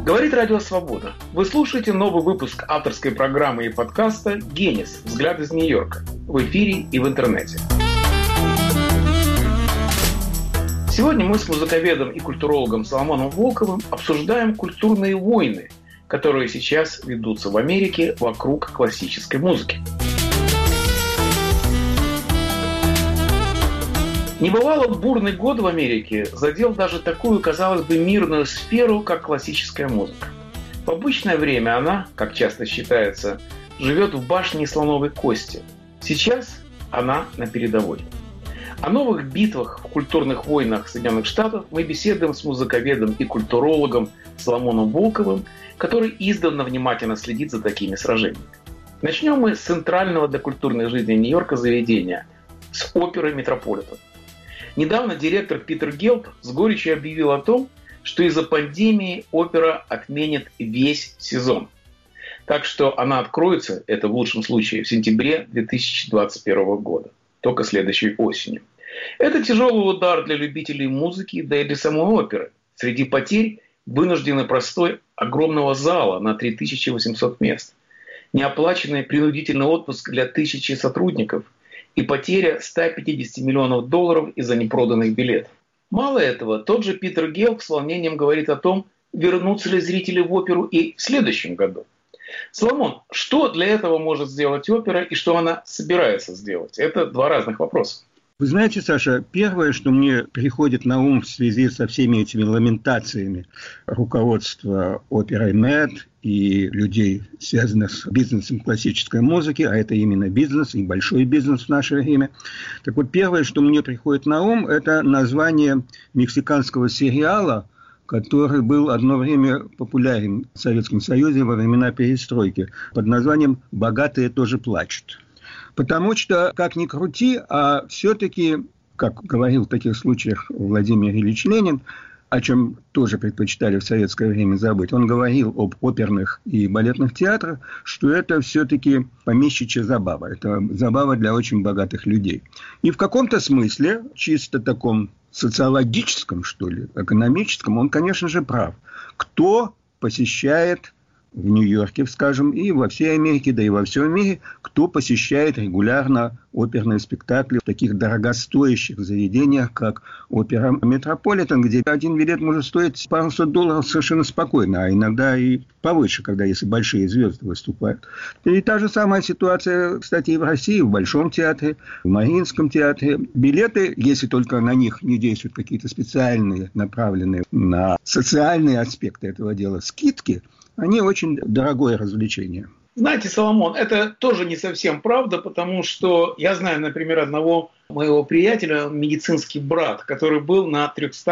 Говорит Радио Свобода. Вы слушаете новый выпуск авторской программы и подкаста «Генис. Взгляд из Нью-Йорка» в эфире и в интернете. Сегодня мы с музыковедом и культурологом Соломоном Волковым обсуждаем культурные войны, которые сейчас ведутся в Америке вокруг классической музыки. Небывало бурный год в Америке задел даже такую, казалось бы, мирную сферу, как классическая музыка. В обычное время она, как часто считается, живет в башне слоновой кости. Сейчас она на передовой. О новых битвах в культурных войнах Соединенных Штатов мы беседуем с музыковедом и культурологом Соломоном Волковым, который издавна внимательно следит за такими сражениями. Начнем мы с центрального для культурной жизни Нью-Йорка заведения, с оперы «Метрополитен». Недавно директор Питер Гелп с горечью объявил о том, что из-за пандемии опера отменит весь сезон. Так что она откроется, это в лучшем случае, в сентябре 2021 года, только следующей осенью. Это тяжелый удар для любителей музыки, да и для самой оперы. Среди потерь вынужденный простой огромного зала на 3800 мест, неоплаченный принудительный отпуск для 1000 сотрудников и потеря $150 миллионов из-за непроданных билетов. Мало этого, тот же Питер Гелп с волнением говорит о том, вернутся ли зрители в оперу и в следующем году. Соломон, что для этого может сделать опера и что она собирается сделать? Это два разных вопроса. Вы знаете, Саша, первое, что мне приходит на ум в связи со всеми этими ламентациями руководства оперы Met и людей, связанных с бизнесом классической музыки, а это именно бизнес и большой бизнес в наше время. Так вот, первое, что мне приходит на ум, это название мексиканского сериала, который был одно время популярен в Советском Союзе во времена перестройки, под названием «Богатые тоже плачут». Потому что, как ни крути, а все-таки, как говорил в таких случаях Владимир Ильич Ленин, о чем тоже предпочитали в советское время забыть, он говорил об оперных и балетных театрах, что это все-таки помещичья забава. Это забава для очень богатых людей. И в каком-то смысле, чисто таком социологическом, что ли, экономическом, он, конечно же, прав. Кто посещает в Нью-Йорке, скажем, и во всей Америке, да и во всем мире, кто посещает регулярно оперные спектакли в таких дорогостоящих заведениях, как опера «Метрополитен», где один билет может стоить пару сот долларов совершенно спокойно, а иногда и повыше, когда если большие звезды выступают. И та же самая ситуация, кстати, и в России, в Большом театре, в Мариинском театре. Билеты, если только на них не действуют какие-то специальные, направленные на социальные аспекты этого дела, скидки, они очень дорогое развлечение. Знаете, Соломон, это тоже не совсем правда, потому что я знаю, например, одного моего приятеля, медицинский брат, который был на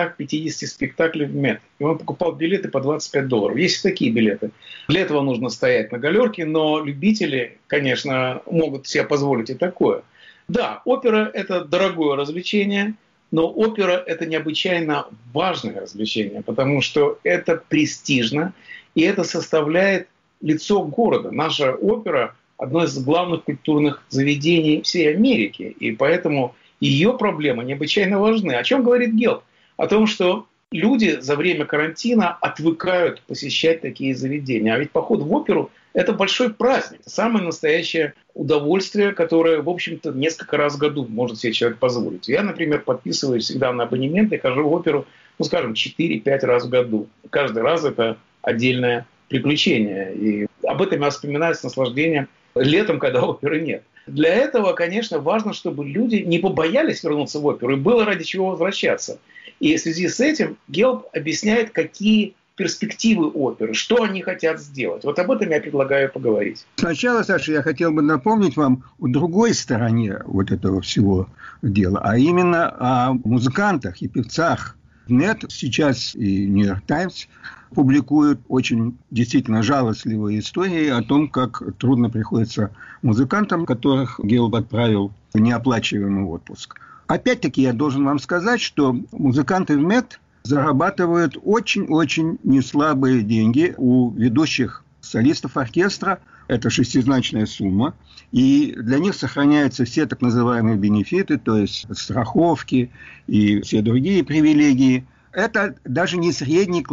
350 спектаклях в Мет. И он покупал билеты по $25. Есть и такие билеты. Для этого нужно стоять на галерке, но любители, конечно, могут себе позволить и такое. Да, опера – это дорогое развлечение, но опера – это необычайно важное развлечение, потому что это престижно, и это составляет лицо города. Наша опера – одно из главных культурных заведений всей Америки. И поэтому ее проблемы необычайно важны. О чем говорит Гелп? О том, что люди за время карантина отвыкают посещать такие заведения. А ведь поход в оперу – это большой праздник. Самое настоящее удовольствие, которое, в общем-то, несколько раз в году может себе человек позволить. Я, например, подписываюсь всегда на абонементы, хожу в оперу, скажем, 4-5 раз в году. Каждый раз это отдельное приключение. И об этом я вспоминаю с наслаждением летом, когда оперы нет. Для этого, конечно, важно, чтобы люди не побоялись вернуться в оперу, и было ради чего возвращаться. И в связи с этим Гелп объясняет, какие перспективы оперы, что они хотят сделать. Вот об этом я предлагаю поговорить. Сначала, Саша, я хотел бы напомнить вам о другой стороне вот этого всего дела, а именно о музыкантах и певцах. Нет, сейчас и «Нью-Йорк Таймс» публикуют очень действительно жалостливые истории о том, как трудно приходится музыкантам, которых Гелп отправил в неоплачиваемый отпуск. Опять-таки я должен вам сказать, что музыканты в Мет зарабатывают очень-очень неслабые деньги у ведущих солистов оркестра. Это шестизначная сумма. И для них сохраняются все так называемые бенефиты, то есть страховки и все другие привилегии. Это даже не средний класс.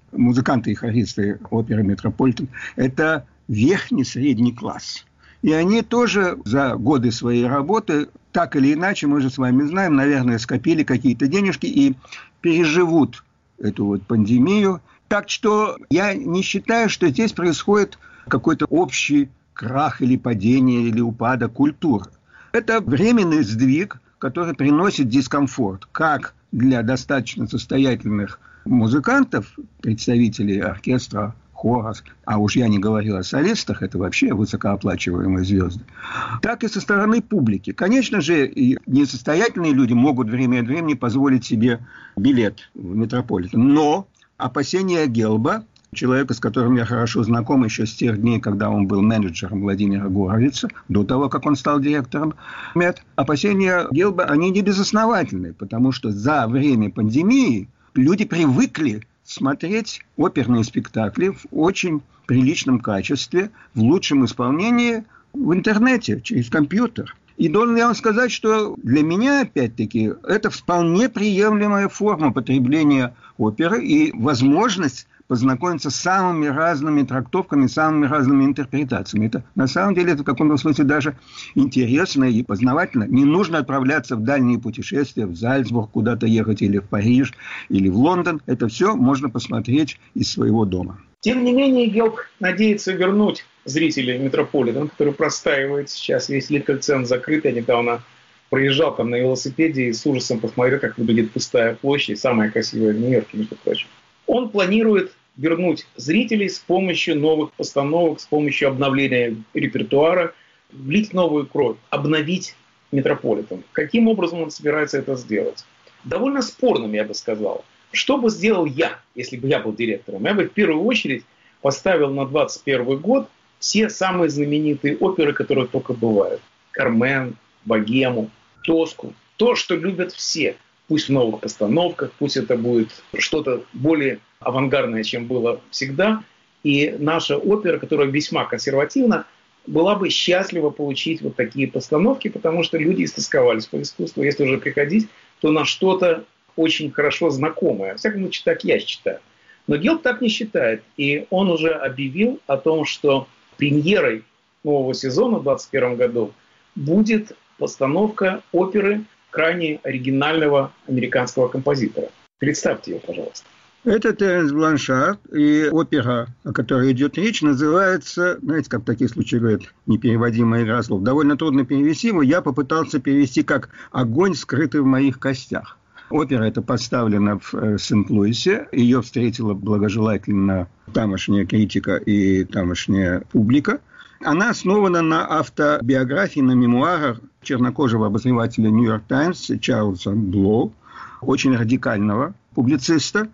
музыканты и хористы оперы «Метрополитен» – это верхний средний класс. И они тоже за годы своей работы, так или иначе, мы же с вами знаем, наверное, скопили какие-то денежки и переживут эту вот пандемию. Так что я не считаю, что здесь происходит какой-то общий крах или падение, или упадок культуры. Это временный сдвиг, который приносит дискомфорт как для достаточно состоятельных музыкантов, представителей оркестра, хора, а уж я не говорил о солистах, это вообще высокооплачиваемые звезды, так и со стороны публики. Конечно же, и несостоятельные люди могут время от времени позволить себе билет в Метрополитен, но опасения Гелба, человека, с которым я хорошо знаком еще с тех дней, когда он был менеджером Владимира Горовица, до того, как он стал директором МЭД, опасения Гелба, они не безосновательны, потому что за время пандемии люди привыкли смотреть оперные спектакли в очень приличном качестве, в лучшем исполнении в интернете, через компьютер. И должен я вам сказать, что для меня, опять-таки, это вполне приемлемая форма потребления оперы и возможность познакомиться с самыми разными трактовками, самыми разными интерпретациями. Это, на самом деле, это в каком-то смысле даже интересно и познавательно. Не нужно отправляться в дальние путешествия, в Зальцбург куда-то ехать, или в Париж, или в Лондон. Это все можно посмотреть из своего дома. Тем не менее, Гелб надеется вернуть зрителей Метрополитен, который простаивает сейчас. Весь Литкольцен закрыт. Я недавно проезжал там на велосипеде и с ужасом посмотрел, как выглядит пустая площадь, самая красивая в Нью-Йорке, между прочим. Он планирует вернуть зрителей с помощью новых постановок, с помощью обновления репертуара, влить новую кровь, обновить Метрополитен. Каким образом он собирается это сделать? Довольно спорным, я бы сказал. Что бы сделал я, если бы я был директором? Я бы в первую очередь поставил на 2021 год все самые знаменитые оперы, которые только бывают. «Кармен», «Богему», «Тоску». То, что любят все. Пусть в новых постановках, пусть это будет что-то более авангардное, чем было всегда. И наша опера, которая весьма консервативна, была бы счастлива получить вот такие постановки, потому что люди истосковались по искусству. Если уже приходить, то на что-то очень хорошо знакомое. Во всяком случае, так я считаю. Но Гелб так не считает. И он уже объявил о том, что премьерой нового сезона в 2021 году будет постановка оперы крайне оригинального американского композитора. Представьте ее, пожалуйста. Это Теренс Бланшард, и опера, о которой идет речь, называется, знаете, как в таких случаях говорят, непереводимая игра слов. Довольно трудно перевести его. Я попытался перевести как «Огонь, скрытый в моих костях». Опера эта поставлена в Сент-Луисе. Ее встретила благожелательно тамошняя критика и тамошняя публика. Она основана на автобиографии, на мемуарах чернокожего обозревателя «Нью-Йорк Таймс» Чарльза Блоу, очень радикального публициста,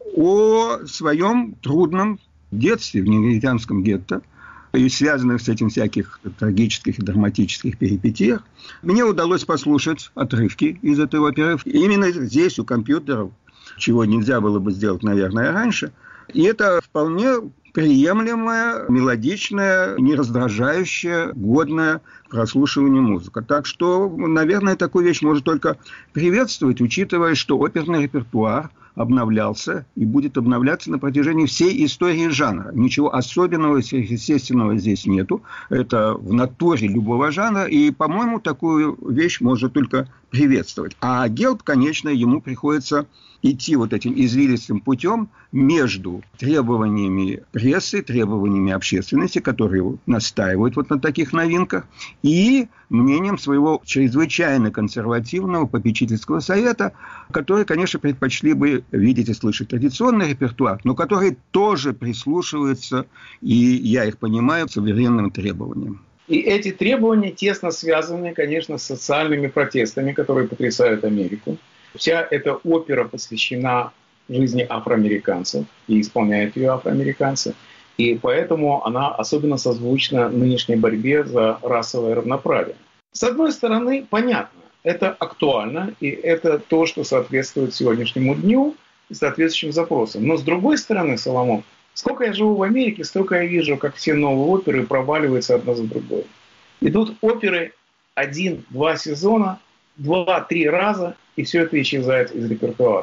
о своем трудном детстве в негритянском гетто и связанных с этим всяких трагических и драматических перипетиях. Мне удалось послушать отрывки из этой оперы. Именно здесь, у компьютеров, чего нельзя было бы сделать, наверное, раньше. И это вполне приемлемая, мелодичная, не раздражающая, годная к прослушиванию музыка. Так что, наверное, такую вещь можно только приветствовать, учитывая, что оперный репертуар обновлялся и будет обновляться на протяжении всей истории жанра. Ничего особенного, сверхъестественного здесь нету. Это в натуре любого жанра. И, по-моему, такую вещь можно только приветствовать. А Гелб, конечно, ему приходится идти вот этим извилистым путем между требованиями прессы, требованиями общественности, которые настаивают вот на таких новинках, и мнением своего чрезвычайно консервативного попечительского совета, которые, конечно, предпочли бы видеть и слышать традиционный репертуар, но которые тоже прислушиваются, и я их понимаю, к современным требованиям. И эти требования тесно связаны, конечно, с социальными протестами, которые потрясают Америку. Вся эта опера посвящена жизни афроамериканцев, и исполняют ее афроамериканцы. И поэтому она особенно созвучна нынешней борьбе за расовое равноправие. С одной стороны, понятно, это актуально, и это то, что соответствует сегодняшнему дню и соответствующим запросам. Но с другой стороны, Соломон, сколько я живу в Америке, столько я вижу, как все новые оперы проваливаются одна за другой. Идут оперы 1-2 сезона, 2-3 раза, и все это исчезает из репертуара.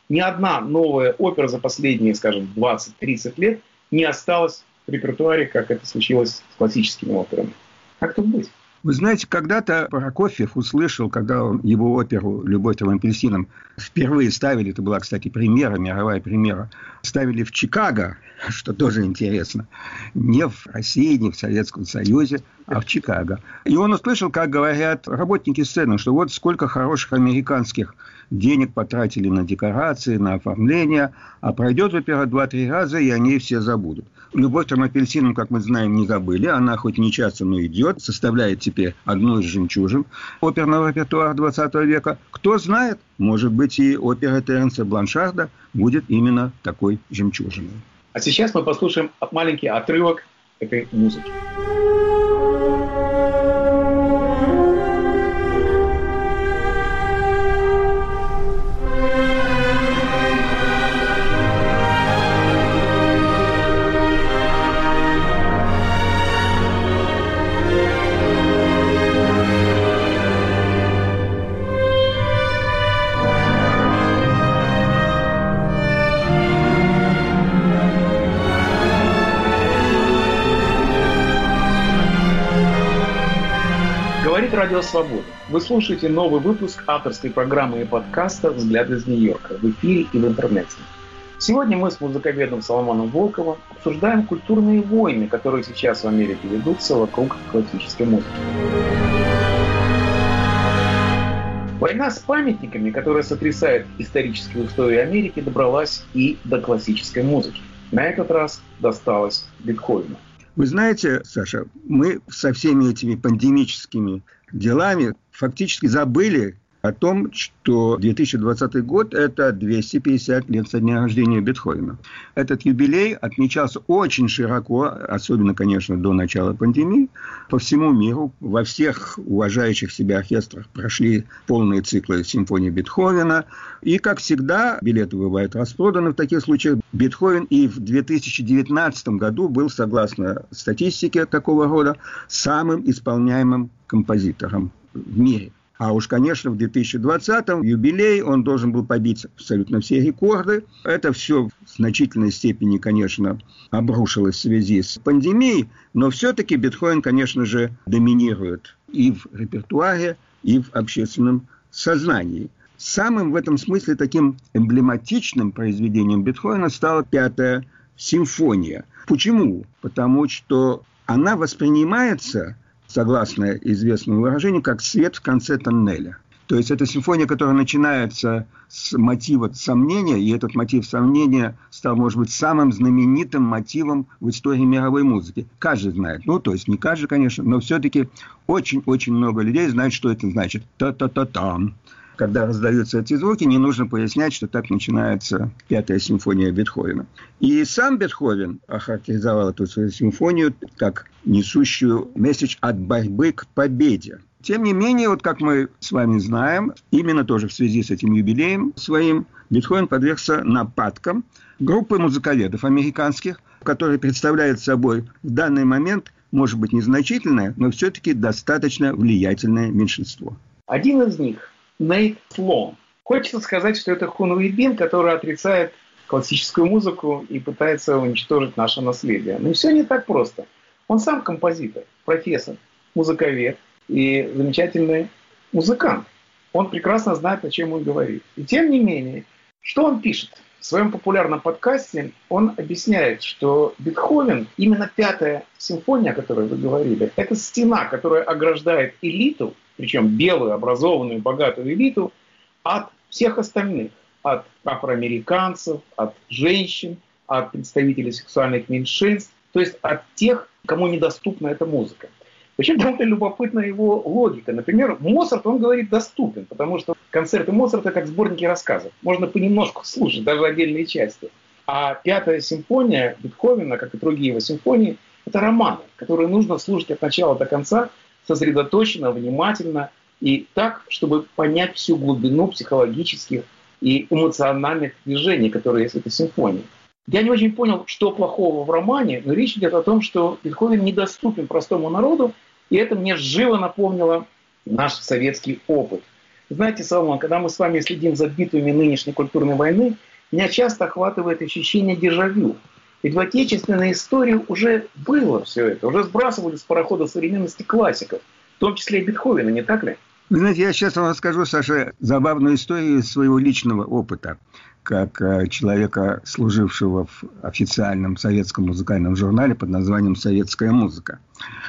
ни одна новая опера за последние, скажем, 20-30 лет не осталась в репертуаре, как это случилось с классическими операми. Как тут быть? Вы знаете, когда-то Прокофьев услышал, когда он его оперу «Любовь трем апельсинам» впервые ставили, это была, кстати, премьера, мировая премьера, ставили в Чикаго, что тоже интересно, не в России, не в Советском Союзе, а в Чикаго. И он услышал, как говорят работники сцены, что вот сколько хороших американских денег потратили на декорации, на оформление, а пройдет опера 2-3 раза, и они все забудут. «Любовь трем апельсинам», как мы знаем, не забыли. Она хоть не часто, но идет, составляет теперь одну из жемчужин оперного репертуара 20 века. Кто знает, может быть, и опера Теренса Бланшарда будет именно такой жемчужиной. А сейчас мы послушаем маленький отрывок этой музыки. Говорит Радио Свобода. Вы слушаете новый выпуск авторской программы и подкаста «Взгляд из Нью-Йорка» в эфире и в интернете. Сегодня мы с музыковедом Соломоном Волковым обсуждаем культурные войны, которые сейчас в Америке ведутся вокруг классической музыки. Война с памятниками, которая сотрясает исторические устои Америки, добралась и до классической музыки. На этот раз досталось Бетховену. Вы знаете, Саша, мы со всеми этими пандемическими делами фактически забыли о том, что 2020 год – это 250 лет со дня рождения Бетховена. Этот юбилей отмечался очень широко, особенно, конечно, до начала пандемии, по всему миру. Во всех уважающих себя оркестрах прошли полные циклы симфонии Бетховена. И, как всегда, билеты бывают распроданы в таких случаях. Бетховен и в 2019 году был, согласно статистике такого рода, самым исполняемым композитором в мире. А уж, конечно, в 2020-м юбилей, он должен был побить абсолютно все рекорды. Это все в значительной степени, конечно, обрушилось в связи с пандемией, но все-таки Бетховен, конечно же, доминирует и в репертуаре, и в общественном сознании. Самым в этом смысле таким эмблематичным произведением Бетховена стала 5-я симфония. Почему? Потому что она воспринимается, согласно известному выражению, как свет в конце тоннеля. То есть это симфония, которая начинается с мотива сомнения, и этот мотив сомнения стал, может быть, самым знаменитым мотивом в истории мировой музыки. Каждый знает. Ну, то есть не каждый, конечно, но все-таки очень-очень много людей знают, что это значит. Та-та-та-там. Когда раздаются эти звуки, не нужно пояснять, что так начинается 5-я симфония Бетховена. И сам Бетховен охарактеризовал эту свою симфонию как несущую месседж от борьбы к победе. Тем не менее, вот как мы с вами знаем, именно тоже в связи с этим юбилеем своим, Бетховен подвергся нападкам группы музыковедов американских, которые представляют собой в данный момент, может быть, незначительное, но все-таки достаточно влиятельное меньшинство. Один из них – Нейт Слоун. Хочется сказать, что это хунвейбин, который отрицает классическую музыку и пытается уничтожить наше наследие. Но все не так просто. Он сам композитор, профессор, музыковед и замечательный музыкант. Он прекрасно знает, о чем он говорит. И тем не менее, что он пишет? В своем популярном подкасте он объясняет, что Бетховен, именно 5-я симфония, о которой вы говорили, это стена, которая ограждает элиту, причем белую, образованную, богатую элиту, от всех остальных. От афроамериканцев, от женщин, от представителей сексуальных меньшинств, то есть от тех, кому недоступна эта музыка. Причем довольно любопытна его логика. Например, Моцарт, он говорит, доступен, потому что концерты Моцарта как сборники рассказов. Можно понемножку слушать, даже отдельные части. А 5-я симфония Бетховена, как и другие его симфонии, это романы, которые нужно слушать от начала до конца, сосредоточенно, внимательно и так, чтобы понять всю глубину психологических и эмоциональных движений, которые есть в этой симфонии. Я не очень понял, что плохого в романе, но речь идет о том, что Бетховен недоступен простому народу, и это мне живо напомнило наш советский опыт. Знаете, Соломон, когда мы с вами следим за битвами нынешней культурной войны, меня часто охватывает ощущение дежавю. Ведь в отечественной истории уже было все это, уже сбрасывали с парохода современности классиков, в том числе и Бетховена, не так ли? Вы знаете, я сейчас вам расскажу, Саша, забавную историю из своего личного опыта, как человека, служившего в официальном советском музыкальном журнале под названием «Советская музыка».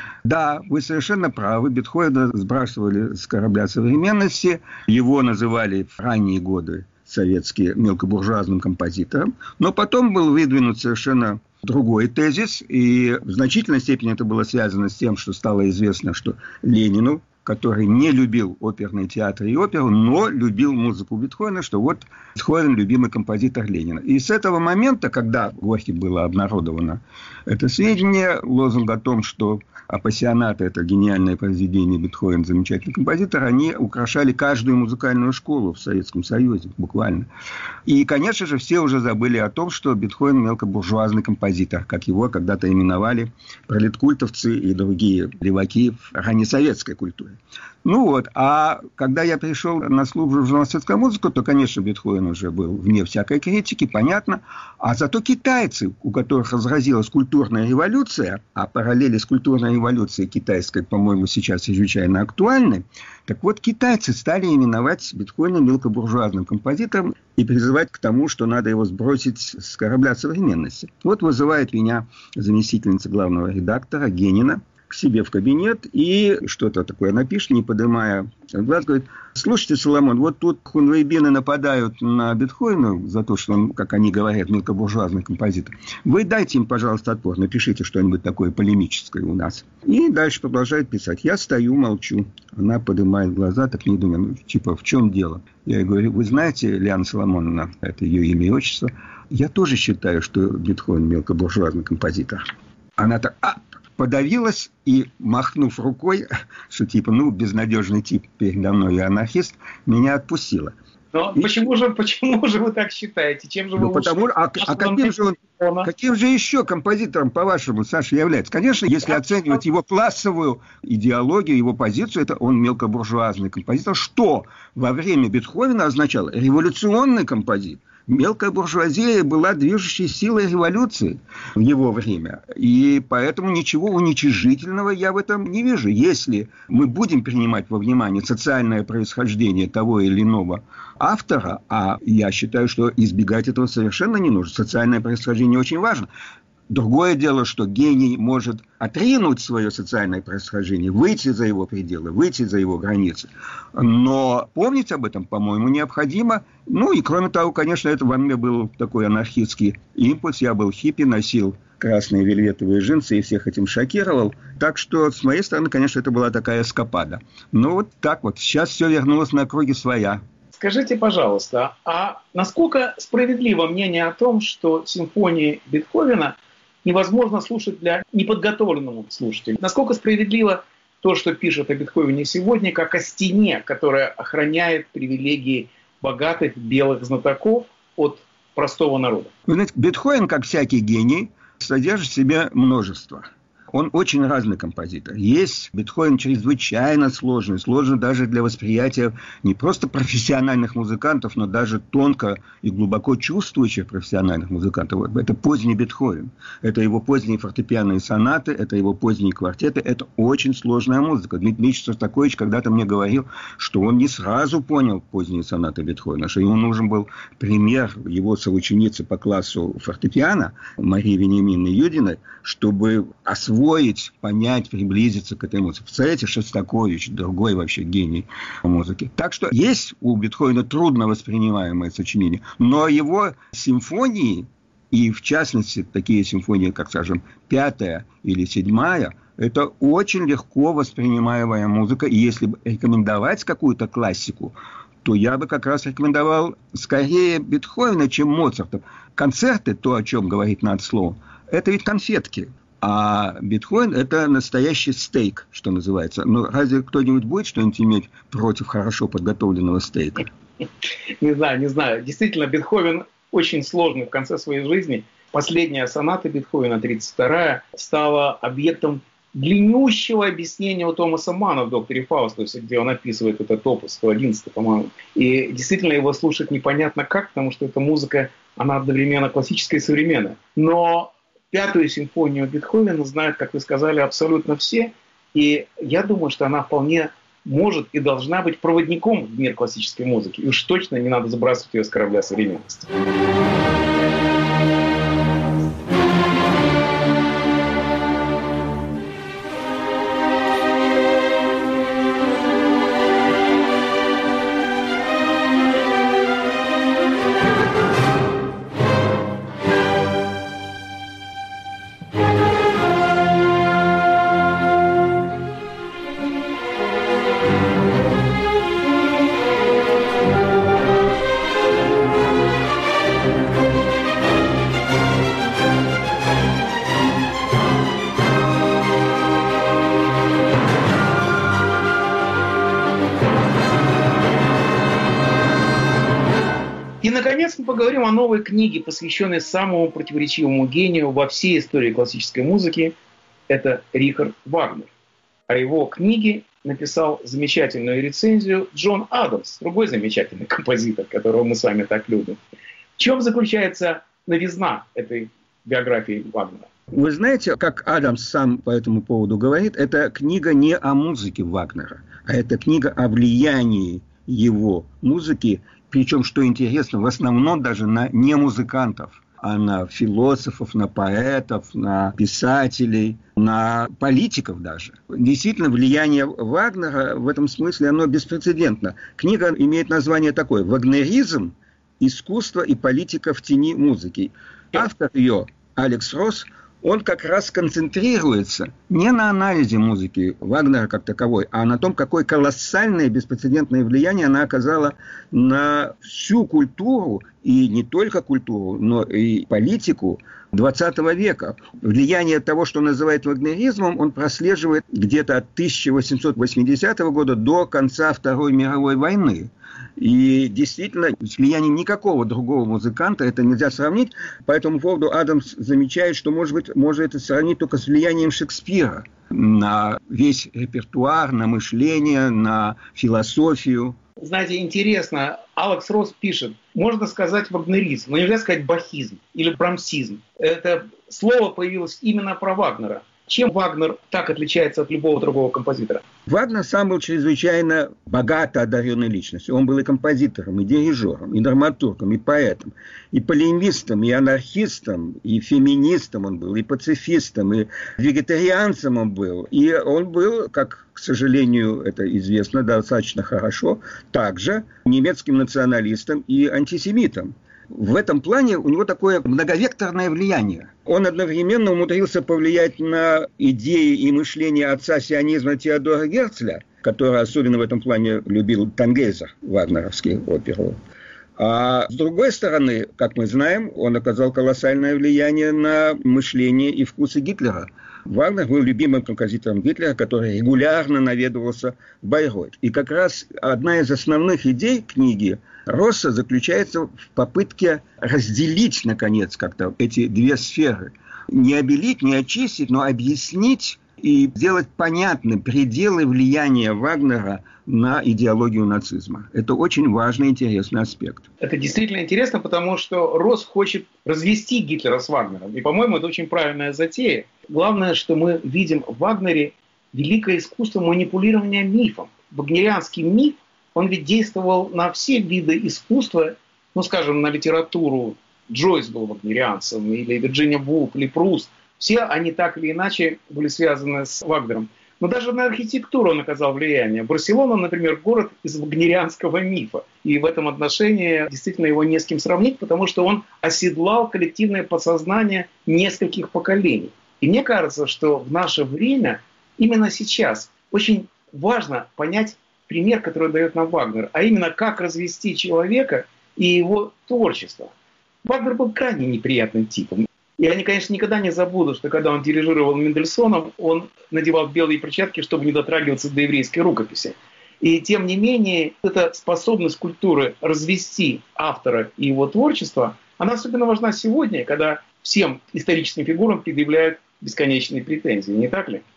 Да, вы совершенно правы, Бетховена сбрасывали с корабля современности, его называли в ранние годы советские мелкобуржуазным композитором, но потом был выдвинут совершенно другой тезис, и в значительной степени это было связано с тем, что стало известно, что Ленину, который не любил оперный театр и оперу, но любил музыку Бетховена, что вот Бетховен – любимый композитор Ленина. И с этого момента, когда в Горьком было обнародовано это сведение, лозунг о том, что апассионаты – это гениальное произведение, Бетховен – замечательный композитор, они украшали каждую музыкальную школу в Советском Союзе, буквально. И, конечно же, все уже забыли о том, что Бетховен – мелкобуржуазный композитор, как его когда-то именовали пролеткультовцы и другие леваки в раннесоветской культуре. Ну вот, а когда я пришел на службу в журнал «Советская музыка», то, конечно, Бетховен уже был вне всякой критики, понятно. А зато китайцы, у которых разразилась культурная революция, а параллели с культурной революцией китайской, по-моему, сейчас чрезвычайно актуальны, так вот, китайцы стали именовать Бетховена мелкобуржуазным композитором и призывать к тому, что надо его сбросить с корабля современности. Вот вызывает меня заместительница главного редактора Генина к себе в кабинет и что-то такое напишет, не поднимая глаз, говорит: слушайте, Соломон, вот тут хунвейбины нападают на Бетховена за то, что он, как они говорят, мелкобуржуазный композитор. Вы дайте им, пожалуйста, отпор, напишите что-нибудь такое полемическое у нас. И дальше продолжает писать. Я стою, молчу. Она поднимает глаза, так не думаю, ну, типа, в чем дело? Я ей говорю: вы знаете, Лиана Соломоновна, это ее имя и отчество, я тоже считаю, что Бетховен мелкобуржуазный композитор. Она так подавилась и, махнув рукой, что типа, ну, безнадежный тип передо мной и анархист, меня отпустила. Но почему же вы так считаете? Чем же вы каким же еще композитором, по-вашему, Саша, является? Конечно, если оценивать его классовую идеологию, его позицию, это он мелкобуржуазный композитор, что во время Бетховена означало революционный композитор. Мелкая буржуазия была движущей силой революции в его время. И поэтому ничего уничижительного я в этом не вижу. Если мы будем принимать во внимание социальное происхождение того или иного автора, а я считаю, что избегать этого совершенно не нужно. Социальное происхождение очень важно. Другое дело, что гений может отринуть свое социальное происхождение, выйти за его пределы, выйти за его границы. Но помнить об этом, по-моему, необходимо. Ну и кроме того, конечно, это во мне был такой анархистский импульс. Я был хиппи, носил красные вельветовые джинсы и всех этим шокировал. Так что, с моей стороны, конечно, это была такая эскапада. Ну вот так вот. Сейчас все вернулось на круги своя. Скажите, пожалуйста, а насколько справедливо мнение о том, что симфонии Бетховена невозможно слушать для неподготовленного слушателя? Насколько справедливо то, что пишут о Бетховене сегодня, как о стене, которая охраняет привилегии богатых белых знатоков от простого народа? Вы знаете, Бетховен, как всякий гений, содержит в себе множество. Он очень разный композитор. Есть Бетховен чрезвычайно сложный. Сложный даже для восприятия не просто профессиональных музыкантов, но даже тонко и глубоко чувствующих профессиональных музыкантов. Это поздний Бетховен. Это его поздние фортепианные сонаты, это его поздние квартеты. Это очень сложная музыка. Дмитрий Ильич Шостакович когда-то мне говорил, что он не сразу понял поздние сонаты Бетховена, что ему нужен был пример его соученицы по классу фортепиано Марии Вениаминовны Юдиной, чтобы освоить, понять, приблизиться к этой музыке. Представляете, Шостакович, другой вообще гений музыки. Так что есть у Бетховена трудно воспринимаемое сочинение, но его симфонии, и в частности такие симфонии, как, скажем, 5-я или 7-я, это очень легко воспринимаемая музыка. И если бы рекомендовать какую-то классику, то я бы как раз рекомендовал скорее Бетховена, чем Моцарта. Концерты, то, о чем говорит Нацлоун, это ведь конфетки. А Бетховен – это настоящий стейк, что называется. Но разве кто-нибудь будет что-нибудь иметь против хорошо подготовленного стейка? Не знаю. Действительно, Бетховен очень сложный в конце своей жизни. Последняя соната Бетховена, 32-я, стала объектом длиннющего объяснения у Томаса Манна в «Докторе Фаустусе», где он описывает этот опус 111, по-моему. И действительно его слушать непонятно как, потому что эта музыка, она одновременно классическая и современная. Но Пятую симфонию Бетховена знают, как вы сказали, абсолютно все. И я думаю, что она вполне может и должна быть проводником в мир классической музыки. И уж точно не надо забрасывать ее с корабля современности. И, наконец, мы поговорим о новой книге, посвященной самому противоречивому гению во всей истории классической музыки. Это Рихард Вагнер. О его книге написал замечательную рецензию Джон Адамс, другой замечательный композитор, которого мы с вами так любим. В чем заключается новизна этой биографии Вагнера? Вы знаете, как Адамс сам по этому поводу говорит, это книга не о музыке Вагнера, а это книга о влиянии его музыки, причем, что интересно, в основном даже на не музыкантов, а на философов, на поэтов, на писателей, на политиков даже. Действительно, влияние Вагнера в этом смысле, оно беспрецедентно. Книга имеет название такое: «Вагнеризм. Искусство и политика в тени музыки». Автор ее, Алекс Росс, он как раз концентрируется не на анализе музыки Вагнера как таковой, а на том, какое колоссальное беспрецедентное влияние она оказала на всю культуру, и не только культуру, но и политику XX века. Влияние того, что называют вагнеризмом, он прослеживает где-то от 1880 года до конца Второй мировой войны. И действительно, с влиянием никакого другого музыканта это нельзя сравнить. По этому поводу Адамс замечает, что, может быть, можно это сравнить только с влиянием Шекспира на весь репертуар, на мышление, на философию. Знаете, интересно, Алекс Росс пишет, можно сказать вагнеризм, но нельзя сказать бахизм или брамсизм. Это слово появилось именно про Вагнера. Чем Вагнер так отличается от любого другого композитора? Вагнер сам был чрезвычайно богато одаренной личностью. Он был и композитором, и дирижером, и драматургом, и поэтом, и полемистом, и анархистом, и феминистом он был, и пацифистом, и вегетарианцем он был. И он был, как, к сожалению, это известно достаточно хорошо, также немецким националистом и антисемитом. В этом плане у него такое многовекторное влияние. Он одновременно умудрился повлиять на идеи и мышление отца сионизма Теодора Герцля, который особенно в этом плане любил Тангейзер, вагнеровский оперу. А с другой стороны, как мы знаем, он оказал колоссальное влияние на мышление и вкусы Гитлера. Вагнер был любимым композитором Гитлера, который регулярно наведывался в Байройт. И как раз одна из основных идей книги Росса заключается в попытке разделить, наконец, как-то эти две сферы. Не обелить, не очистить, но объяснить и сделать понятны пределы влияния Вагнера на идеологию нацизма. Это очень важный и интересный аспект. Это действительно интересно, потому что Росс хочет развести Гитлера с Вагнером. И, по-моему, это очень правильная затея. Главное, что мы видим в Вагнере великое искусство манипулирования мифом. Вагнерианский миф, он ведь действовал на все виды искусства, ну, скажем, на литературу. Джойс был вагнерианцем, или Вирджиния Вулф, или Пруст. Все они так или иначе были связаны с Вагнером. Но даже на архитектуру он оказал влияние. Барселона, например, город из вагнерианского мифа. И в этом отношении действительно его не с кем сравнить, потому что он оседлал коллективное подсознание нескольких поколений. И мне кажется, что в наше время, именно сейчас, очень важно понять пример, который дает нам Вагнер, а именно как развести человека и его творчество. Вагнер был крайне неприятным типом. И они, конечно, никогда не забудут, что когда он дирижировал Мендельсоном, он надевал белые перчатки, чтобы не дотрагиваться до еврейской рукописи. И тем не менее, эта способность культуры развести автора и его творчество, она особенно важна сегодня, когда всем историческим фигурам предъявляют бесконечные претензии, не так ли?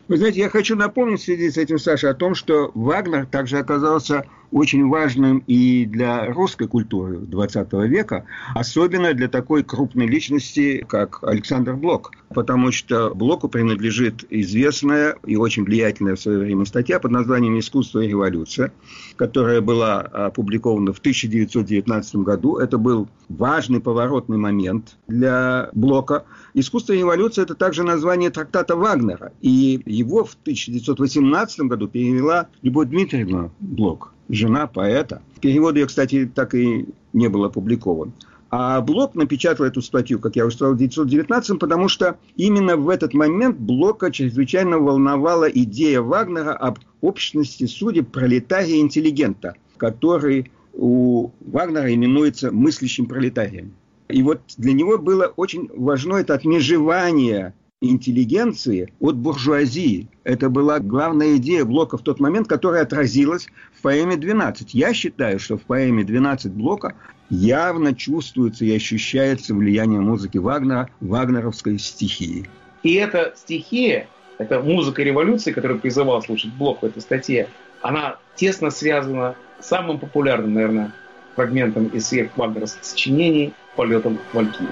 Вы знаете, я хочу напомнить в связи с этим, Саша, о том, что Вагнер также оказался очень важным и для русской культуры XX века, особенно для такой крупной личности, как Александр Блок, потому что Блоку принадлежит известная и очень влиятельная в свое время статья под названием «Искусство и революция», которая была опубликована в 1919 году. Это был важный поворотный момент для Блока. «Искусство и революция» – это также название трактата Вагнера, и его в 1918 году перевела Любовь Дмитриевна Блок, жена поэта. Перевод ее, кстати, так и не был опубликован. А Блок напечатал эту статью, как я уже сказал, в 1919, потому что именно в этот момент Блока чрезвычайно волновала идея Вагнера об общности судеб пролетария-интеллигента, который у Вагнера именуется мыслящим пролетарием. И вот для него было очень важно это отмежевание интеллигенции от буржуазии. Это была главная идея Блока в тот момент, которая отразилась в поэме «12». Я считаю, что в поэме «12» Блока явно чувствуется и ощущается влияние музыки Вагнера, вагнеровской стихии. И эта стихия, эта музыка революции, которую призывал слушать Блок в этой статье, она тесно связана с самым популярным, наверное, фрагментом из всех вагнеровских сочинений «Полетом Валькирии».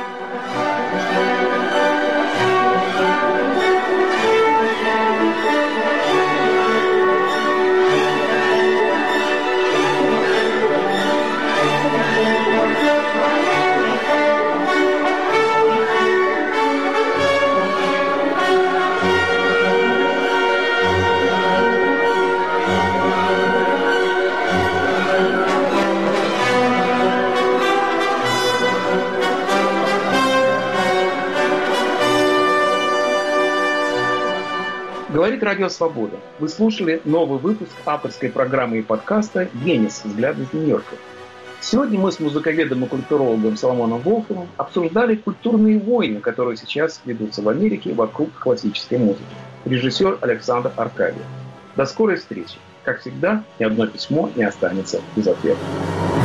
Говорит Радио Свобода. Вы слушали новый выпуск авторской программы и подкаста «Венес. Взгляд из Нью-Йорка». Сегодня мы с музыковедом и культурологом Соломоном Волковым обсуждали культурные войны, которые сейчас ведутся в Америке вокруг классической музыки. Режиссер Александр Аркадьев. До скорой встречи. Как всегда, ни одно письмо не останется без ответа.